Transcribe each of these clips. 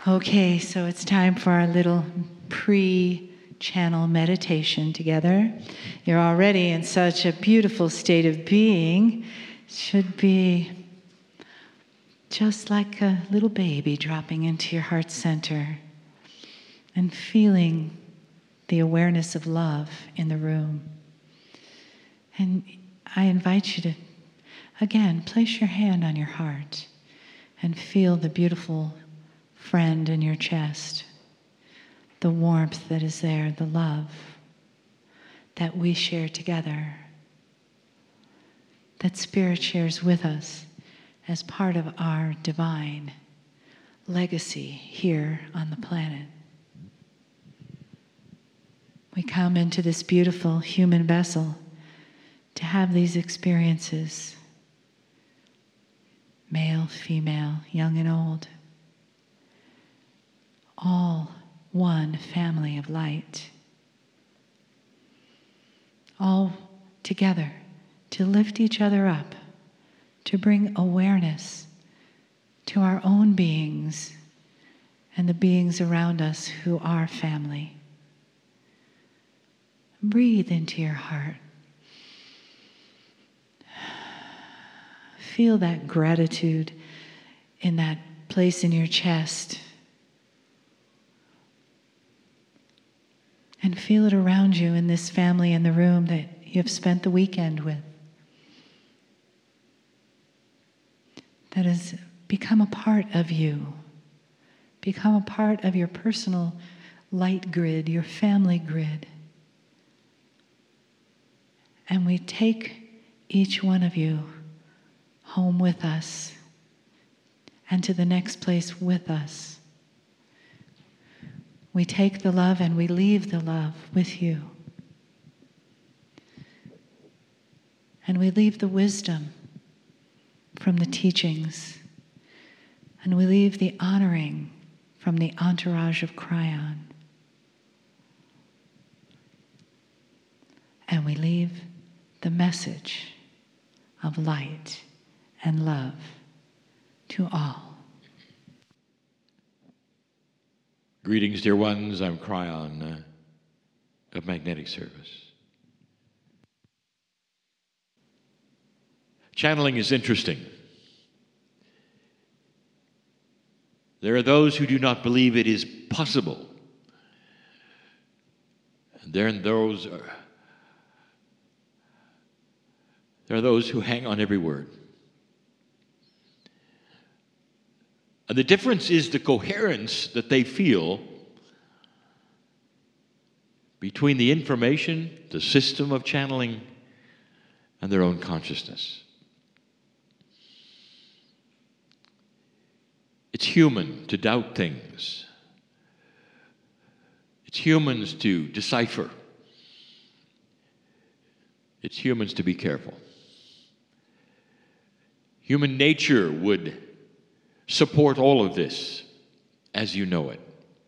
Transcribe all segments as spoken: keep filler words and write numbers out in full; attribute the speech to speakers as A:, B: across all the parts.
A: Okay, so it's time for our little pre-channel meditation together. You're already in such a beautiful state of being. Should be just like a little baby dropping into your heart center and feeling the awareness of love in the room. And I invite you to, again, place your hand on your heart and feel the beautiful friend in your chest, the warmth that is there, the love that we share together, that Spirit shares with us as part of our divine legacy here on the planet. We come into this beautiful human vessel to have these experiences, male, female, young and old, all one family of light, all together to lift each other up, to bring awareness to our own beings and the beings around us who are family. Breathe into your heart. Feel that gratitude in that place in your chest. And feel it around you in this family in the room that you have spent the weekend with. That has become a part of you. Become a part of your personal light grid, your family grid. And we take each one of you home with us and to the next place with us. We take the love and we leave the love with you. And we leave the wisdom from the teachings. And we leave the honoring from the entourage of Kryon. And we leave the message of light and love to all.
B: Greetings, dear ones. I'm Kryon uh, of Magnetic Service. Channeling is interesting. There are those who do not believe it is possible. And there are those, uh, there are those who hang on every word. And the difference is the coherence that they feel between the information, the system of channeling, and their own consciousness. It's human to doubt things. It's humans to decipher. It's humans to be careful. Human nature would support all of this as you know it.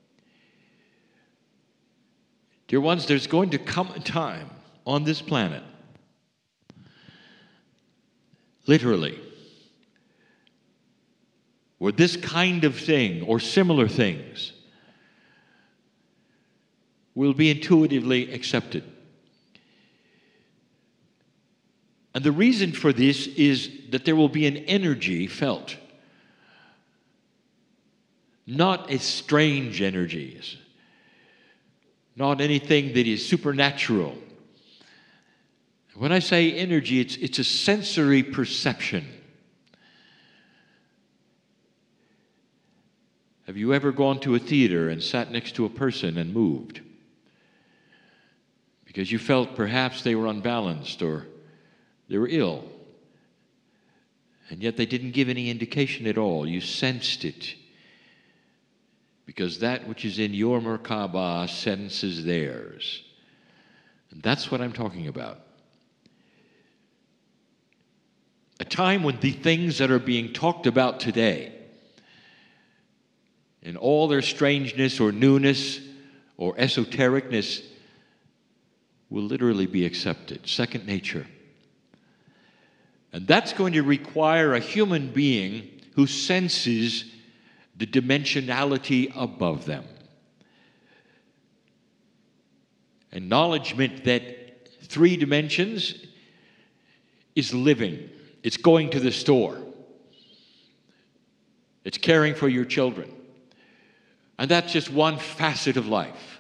B: Dear ones, there's going to come a time on this planet, literally, where this kind of thing or similar things will be intuitively accepted. And the reason for this is that there will be an energy felt. Not as strange energies, not anything that is supernatural. When I say energy, it's, it's a sensory perception. Have you ever gone to a theater and sat next to a person and moved? Because you felt perhaps they were unbalanced or they were ill. And yet they didn't give any indication at all. You sensed it. Because that which is in your Merkaba senses theirs. And that's what I'm talking about. A time when the things that are being talked about today, in all their strangeness or newness or esotericness, will literally be accepted. Second nature. And that's going to require a human being who senses the dimensionality above them. Acknowledgement that three dimensions is living. It's going to the store. It's caring for your children. And that's just one facet of life.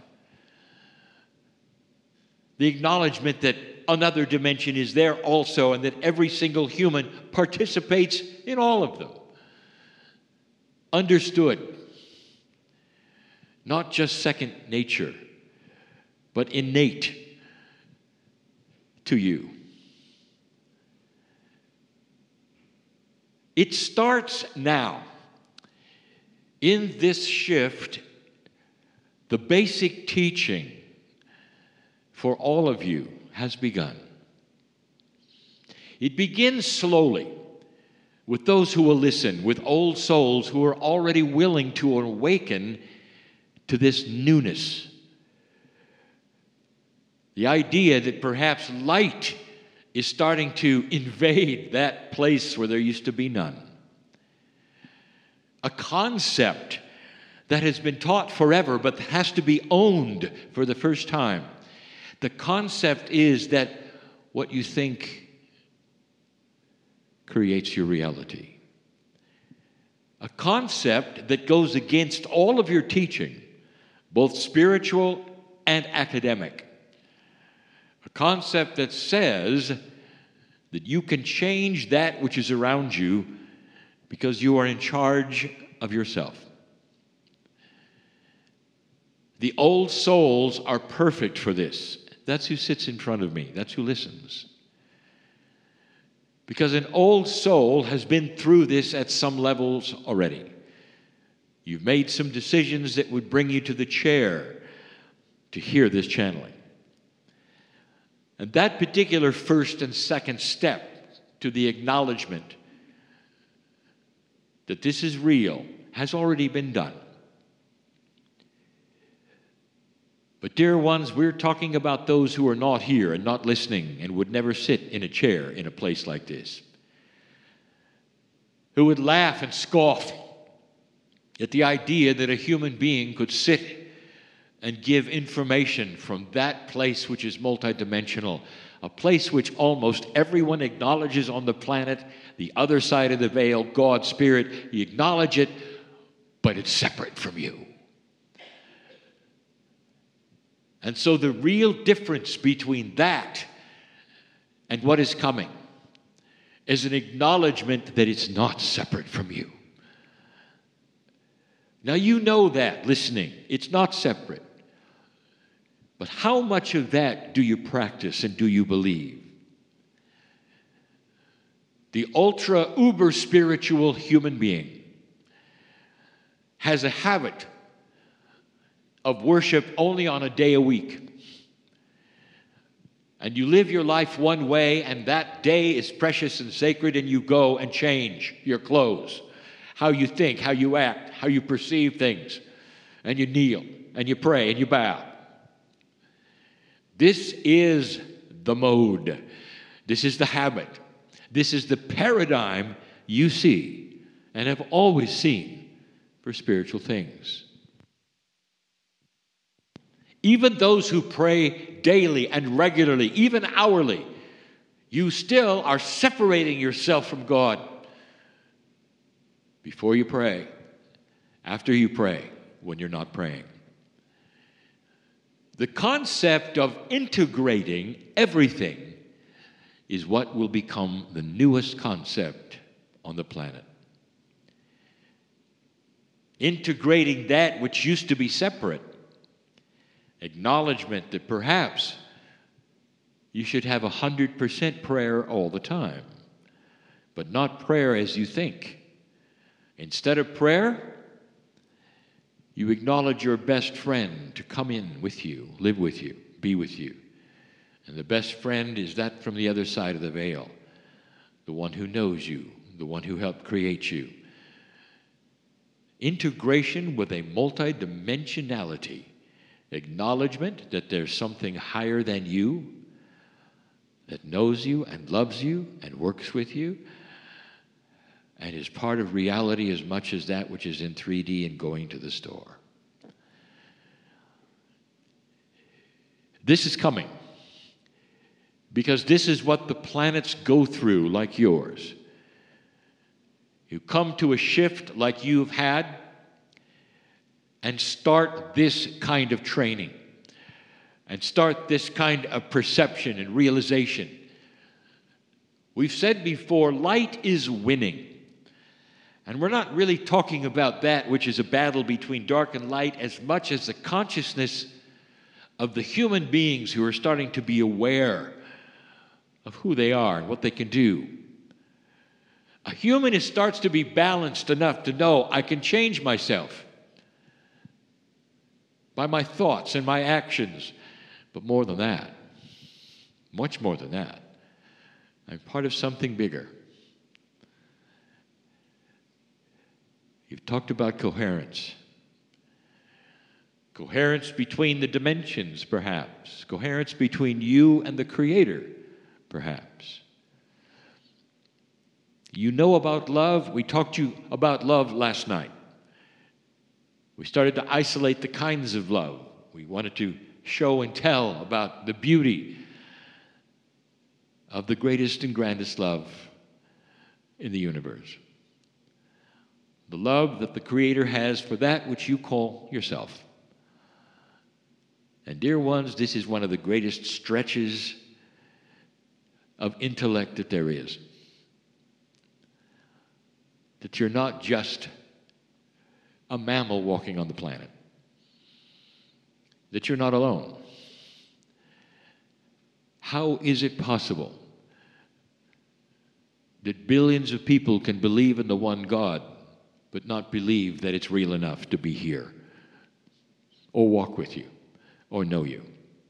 B: The acknowledgement that another dimension is there also, and that every single human participates in all of them. Understood. Not just second nature, but innate to you. It starts now. In this shift, the basic teaching for all of you has begun. It begins slowly with those who will listen, with old souls who are already willing to awaken to this newness. The idea that perhaps light is starting to invade that place where there used to be none. A concept that has been taught forever but has to be owned for the first time. The concept is that what you think creates your reality. A concept that goes against all of your teaching, both spiritual and academic. A concept that says that you can change that which is around you because you are in charge of yourself. The old souls are perfect for this. That's who sits in front of me. That's who listens. Because an old soul has been through this at some levels already. You've made some decisions that would bring you to the chair to hear this channeling. And that particular first and second step to the acknowledgement that this is real has already been done. But dear ones, we're talking about those who are not here and not listening and would never sit in a chair in a place like this. Who would laugh and scoff at the idea that a human being could sit and give information from that place which is multidimensional, a place which almost everyone acknowledges on the planet, the other side of the veil, God, Spirit. You acknowledge it, but it's separate from you. And so the real difference between that and what is coming is an acknowledgement that it's not separate from you. Now you know that, listening. It's not separate. But how much of that do you practice and do you believe? The ultra uber spiritual human being has a habit of worship only on a day a week. And you live your life one way, and that day is precious and sacred, and you go and change your clothes, how you think, how you act, how you perceive things, and you kneel, and you pray, and you bow. This is the mode. This is the habit. This is the paradigm you see and have always seen for spiritual things. Even those who pray daily and regularly, even hourly, you still are separating yourself from God before you pray, after you pray, when you're not praying. The concept of integrating everything is what will become the newest concept on the planet. Integrating that which used to be separate. Acknowledgement that perhaps you should have one hundred percent prayer all the time, but not prayer as you think. Instead of prayer, you acknowledge your best friend to come in with you, live with you, be with you. And the best friend is that from the other side of the veil, the one who knows you, the one who helped create you. Integration with a multidimensionality. Acknowledgement that there's something higher than you that knows you and loves you and works with you. and is part of reality as much as that which is in three D and going to the store. This is coming because this is what the planets go through like yours. You come to a shift like you've had and start this kind of training and start this kind of perception and realization. We've said before, light is winning. And we're not really talking about that which is a battle between dark and light as much as the consciousness of the human beings who are starting to be aware of who they are and what they can do. A human is, starts to be balanced enough to know I can change myself by my thoughts and my actions. But more than that, much more than that, I'm part of something bigger. You've talked about coherence. Coherence between the dimensions, perhaps. Coherence between you and the Creator, perhaps. You know about love. We talked to you about love last night. We started to isolate the kinds of love. We wanted to show and tell about the beauty of the greatest and grandest love in the universe. The love that the Creator has for that which you call yourself. And dear ones, this is one of the greatest stretches of intellect that there is. That you're not just a mammal walking on the planet. That you're not alone. How is it possible that billions of people can believe in the one God, but not believe that it's real enough to be here, or walk with you, or know you?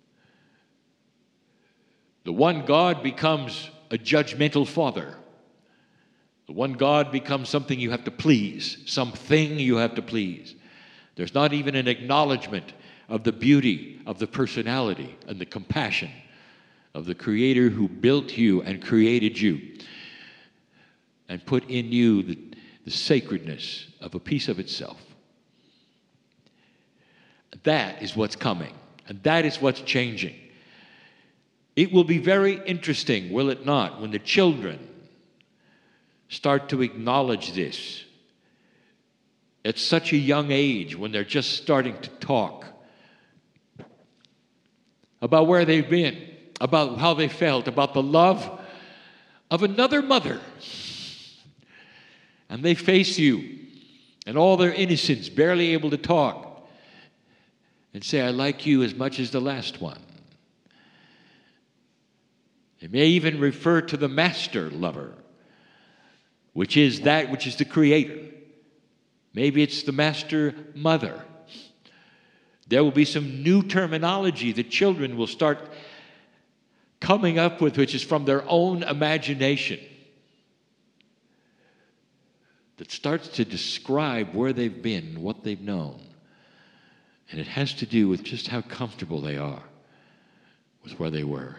B: The one God becomes a judgmental father. The one God becomes something you have to please, something you have to please. There's not even an acknowledgement of the beauty of the personality and the compassion of the Creator who built you and created you and put in you the, the sacredness of a piece of itself. That is what's coming, and that is what's changing. It will be very interesting, will it not, when the children start to acknowledge this at such a young age, when they're just starting to talk about where they've been, about how they felt, about the love of another mother. And they face you in all their innocence, barely able to talk, and say, I like you as much as the last one. They may even refer to the master lover, which is that which is the Creator. Maybe it's the master mother. There will be some new terminology that children will start coming up with, which is from their own imagination, that starts to describe where they've been, what they've known. And it has to do with just how comfortable they are with where they were.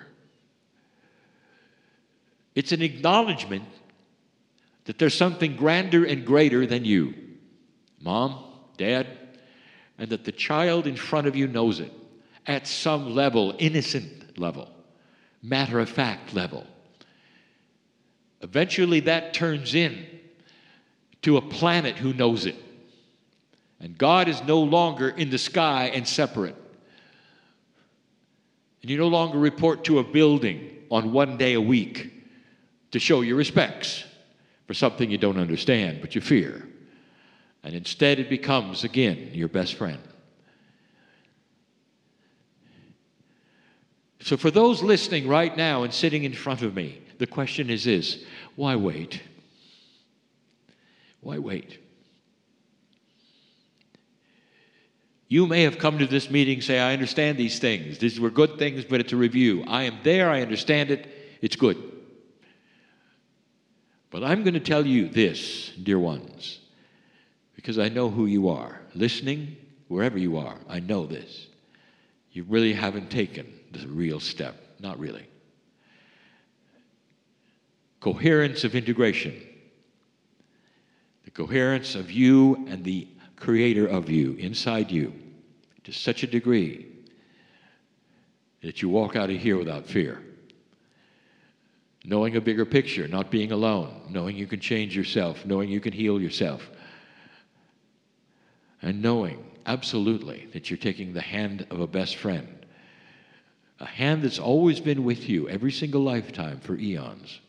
B: It's an acknowledgement that there's something grander and greater than you, Mom, Dad, and that the child in front of you knows it at some level, innocent level, matter-of-fact level. Eventually that turns in to a planet who knows it. And God is no longer in the sky and separate. And you no longer report to a building on one day a week to show your respects for something you don't understand, but you fear. And instead it becomes, again, your best friend. So for those listening right now and sitting in front of me, the question is this: why wait? Why wait? You may have come to this meeting say, I understand these things. These were good things, but it's a review. I am there, I understand it, it's good. But I'm going to tell you this, dear ones, because I know who you are. Listening, wherever you are, I know this. You really haven't taken the real step. Not really. Coherence of integration. The coherence of you and the creator of you, inside you, to such a degree that you walk out of here without fear. Knowing a bigger picture, not being alone, knowing you can change yourself, knowing you can heal yourself, and knowing absolutely that you're taking the hand of a best friend, a hand that's always been with you every single lifetime for eons.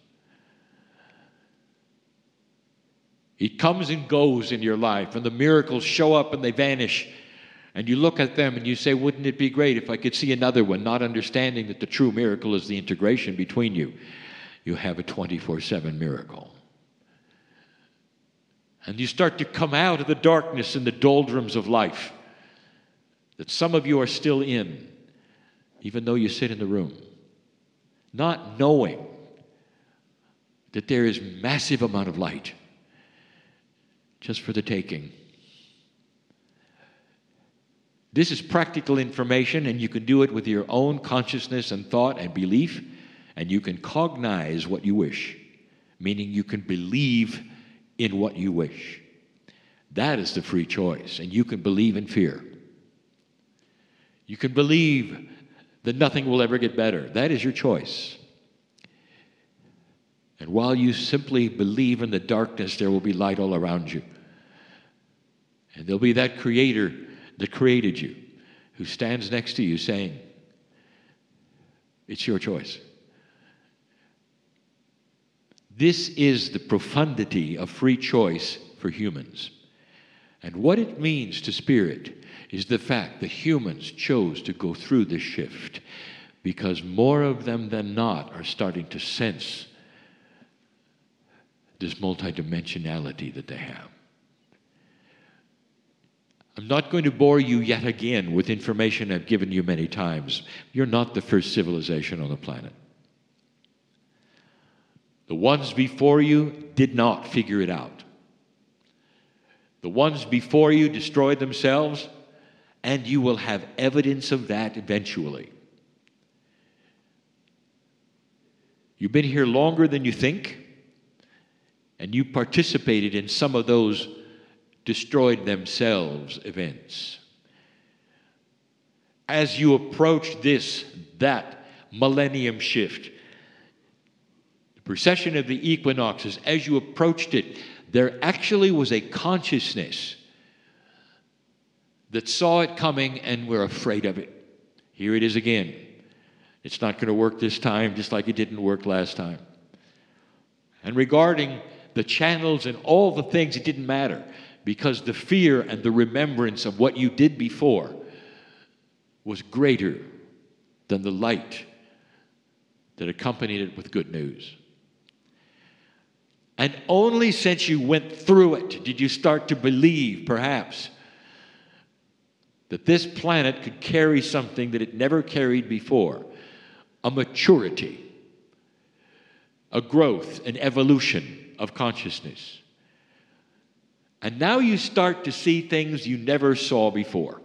B: It comes and goes in your life, and the miracles show up and they vanish. And you look at them and you say, wouldn't it be great if I could see another one, not understanding that the true miracle is the integration between you. You have a twenty-four seven miracle. And you start to come out of the darkness and the doldrums of life that some of you are still in, even though you sit in the room, not knowing that there is massive amount of light just for the taking. This is practical information, and you can do it with your own consciousness and thought and belief, and you can cognize what you wish, meaning you can believe in what you wish. That is the free choice, and you can believe in fear. You can believe that nothing will ever get better. That is your choice. And while you simply believe in the darkness, there will be light all around you. And there'll be that creator that created you who stands next to you saying, it's your choice. This is the profundity of free choice for humans. And what it means to spirit is the fact that humans chose to go through this shift because more of them than not are starting to sense this multidimensionality that they have. I'm not going to bore you yet again with information I've given you many times. You're not the first civilization on the planet. The ones before you did not figure it out. The ones before you destroyed themselves, and you will have evidence of that eventually. You've been here longer than you think, and you participated in some of those destroyed themselves events. As you approach this, that millennium shift, the precession of the equinoxes, as you approached it, there actually was a consciousness that saw it coming and were afraid of it. Here it is again. It's not going to work this time, just like it didn't work last time. And regarding the channels and all the things, it didn't matter, because the fear and the remembrance of what you did before was greater than the light that accompanied it with good news. And only since you went through it did you start to believe, perhaps, that this planet could carry something that it never carried before, a maturity, a growth, an evolution of consciousness. And now you start to see things you never saw before.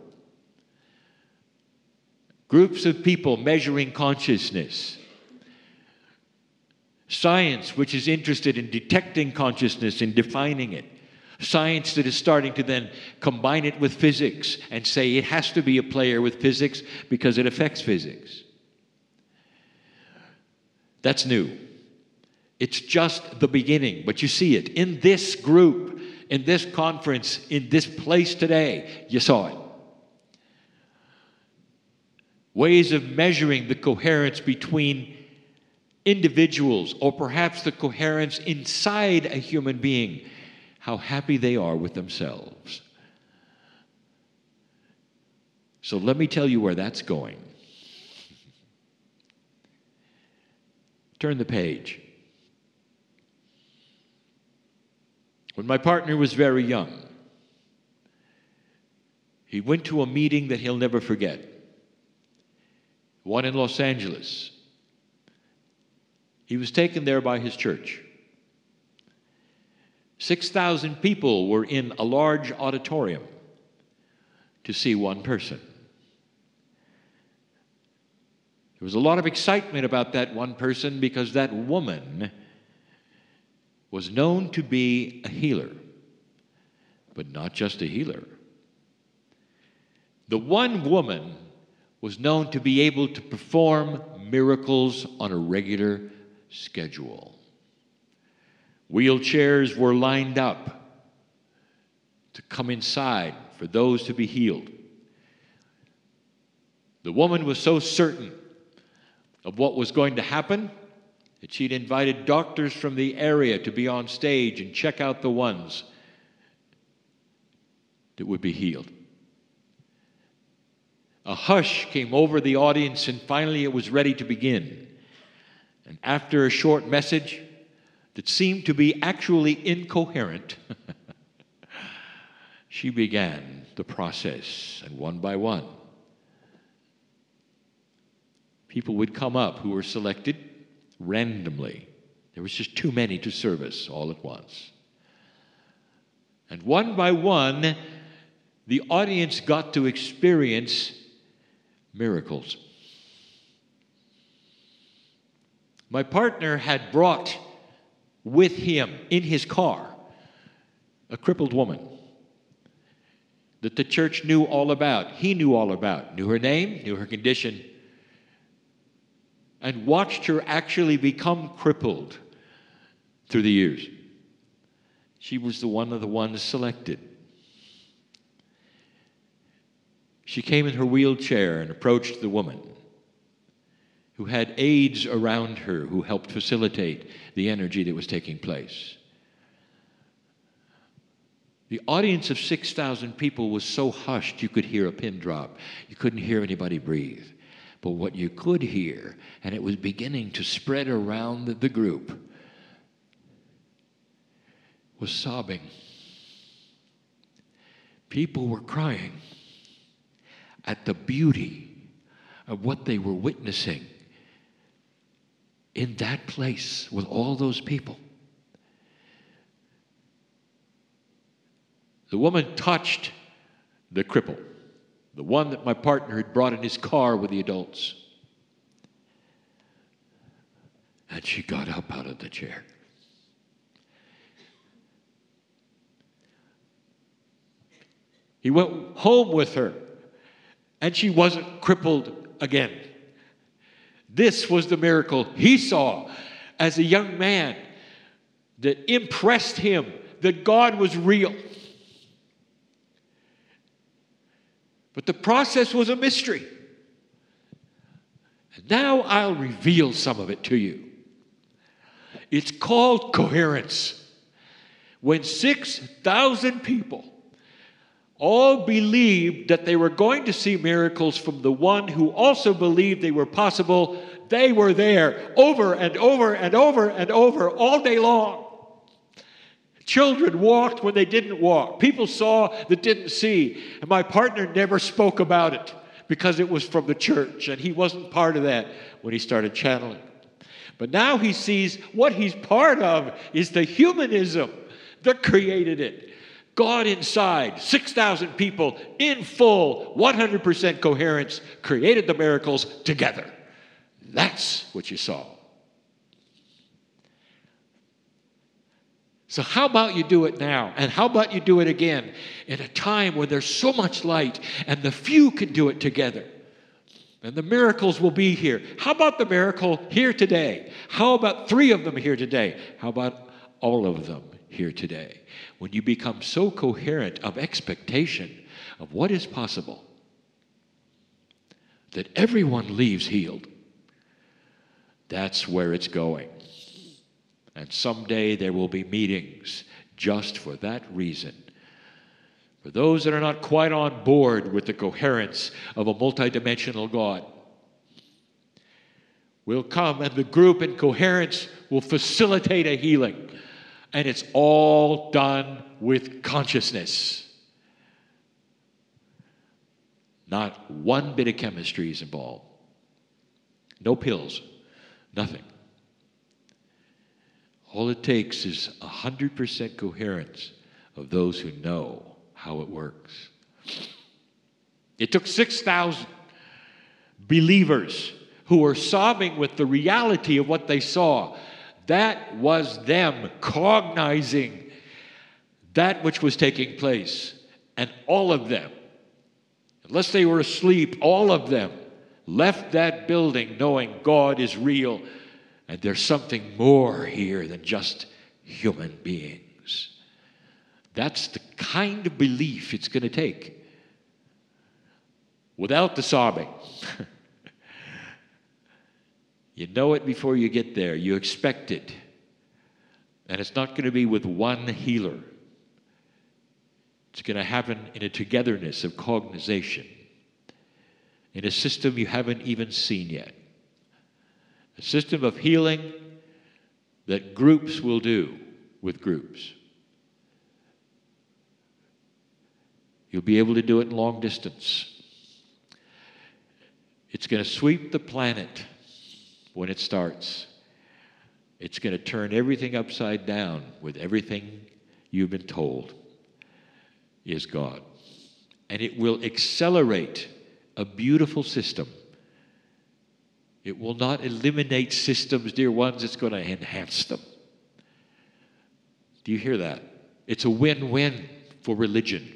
B: Groups of people measuring consciousness. Science, which is interested in detecting consciousness and defining it. Science that is starting to then combine it with physics and say it has to be a player with physics because it affects physics. That's new. It's just the beginning, but you see it in this group, in this conference, in this place today. You saw it. Ways of measuring the coherence between individuals, or perhaps the coherence inside a human being, how happy they are with themselves. So let me tell you where that's going. Turn the page. When my partner was very young, he went to a meeting that he'll never forget. One in Los Angeles. He was taken there by his church. six thousand people were in a large auditorium to see one person. There was a lot of excitement about that one person because that woman was known to be a healer. but not just a healer. The one woman was known to be able to perform miracles on a regular schedule. Wheelchairs were lined up to come inside for those to be healed. The woman was so certain of what was going to happen that she'd invited doctors from the area to be on stage and check out the ones that would be healed. A hush came over the audience, and finally it was ready to begin. And after a short message that seemed to be actually incoherent, she began the process, and one by one, people would come up who were selected randomly. There was just too many to service all at once. And one by one, the audience got to experience miracles. My partner had brought with him in his car a crippled woman that the church knew all about. He knew all about, knew her name, knew her condition, and watched her actually become crippled through the years. She was the one of the ones selected. She came in her wheelchair and approached the woman who had aides around her who helped facilitate the energy that was taking place. The audience of six thousand people was so hushed you could hear a pin drop. You couldn't hear anybody breathe. But what you could hear, and it was beginning to spread around the, the group, was sobbing. People were crying at the beauty of what they were witnessing in that place with all those people. The woman touched the cripple, the one that my partner had brought in his car with the adults. And she got up out of the chair. He went home with her, and she wasn't crippled again. This was the miracle he saw as a young man that impressed him that God was real. But the process was a mystery. And now I'll reveal some of it to you. It's called coherence. When six thousand people all believed that they were going to see miracles from the one who also believed they were possible, they were there over and over and over and over all day long. Children walked when they didn't walk. People saw that didn't see. And my partner never spoke about it because it was from the church, and he wasn't part of that when he started channeling. But now he sees what he's part of is the humanism that created it. God inside, six thousand people in full, one hundred percent coherence, created the miracles together. That's what you saw. So how about you do it now? And how about you do it again in a time when there's so much light and the few can do it together? And the miracles will be here. How about the miracle here today? How about three of them here today? How about all of them here today? When you become so coherent of expectation of what is possible, that everyone leaves healed, that's where it's going. And someday there will be meetings just for that reason. For those that are not quite on board with the coherence of a multidimensional God, will come and the group in coherence will facilitate a healing. And it's all done with consciousness. Not one bit of chemistry is involved. No pills, nothing. All it takes is one hundred percent coherence of those who know how it works. It took six thousand believers who were sobbing with the reality of what they saw. That was them cognizing that which was taking place. And all of them, unless they were asleep, all of them left that building knowing God is real and there's something more here than just human beings. That's the kind of belief it's going to take. Without the sobbing. You know it before you get there. You expect it. And it's not going to be with one healer. It's going to happen in a togetherness of cognization, in a system you haven't even seen yet. A system of healing that groups will do with groups. You'll be able to do it in long distance. It's going to sweep the planet when it starts. It's going to turn everything upside down with everything you've been told is God. And it will accelerate a beautiful system. It will not eliminate systems, dear ones. It's going to enhance them. Do you hear that? It's a win-win for religion.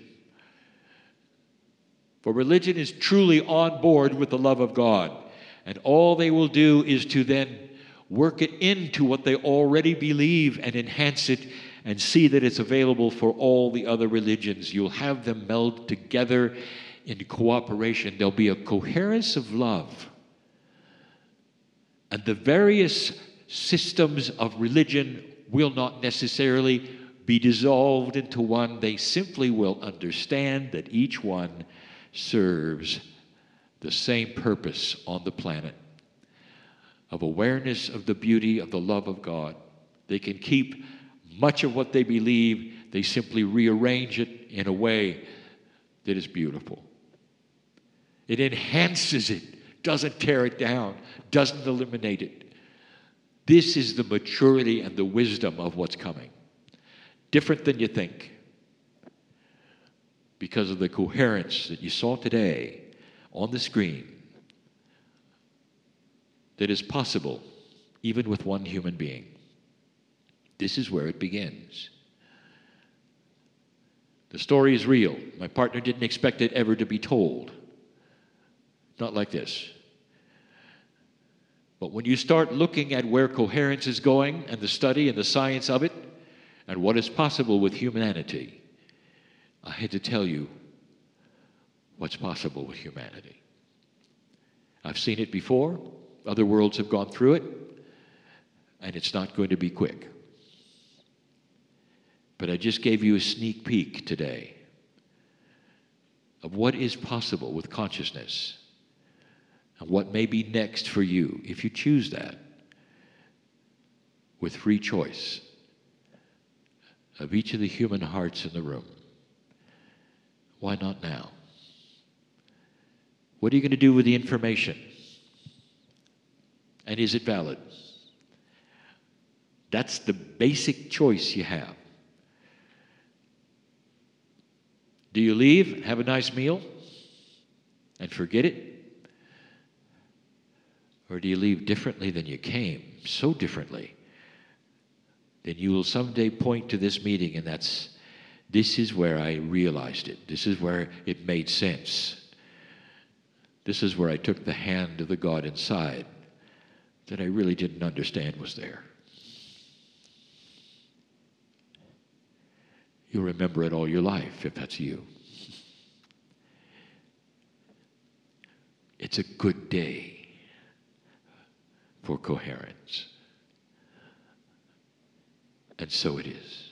B: For religion is truly on board with the love of God. And all they will do is to then work it into what they already believe and enhance it and see that it's available for all the other religions. You'll have them meld together in cooperation. There'll be a coherence of love. And the various systems of religion will not necessarily be dissolved into one. They simply will understand that each one serves the same purpose on the planet of awareness of the beauty of the love of God. They can keep much of what they believe. They simply rearrange it in a way that is beautiful. It enhances it, doesn't tear it down, doesn't eliminate it. This is the maturity and the wisdom of what's coming. Different than you think. Because of the coherence that you saw today on the screen that is possible even with one human being. This is where it begins. The story is real. My partner didn't expect it ever to be told. Not like this. But when you start looking at where coherence is going and the study and the science of it and what is possible with humanity, I had to tell you what's possible with humanity. I've seen it before. Other worlds have gone through it. And it's not going to be quick. But I just gave you a sneak peek today of what is possible with consciousness and what may be next for you if you choose that with free choice of each of the human hearts in the room. Why not now? What are you going to do with the information? And is it valid? That's the basic choice you have. Do you leave, have a nice meal, and forget it? Or do you leave differently than you came, so differently, that you will someday point to this meeting and that's, this is where I realized it. This is where it made sense. This is where I took the hand of the God inside that I really didn't understand was there. You'll remember it all your life if that's you. It's a good day for coherence. And so it is.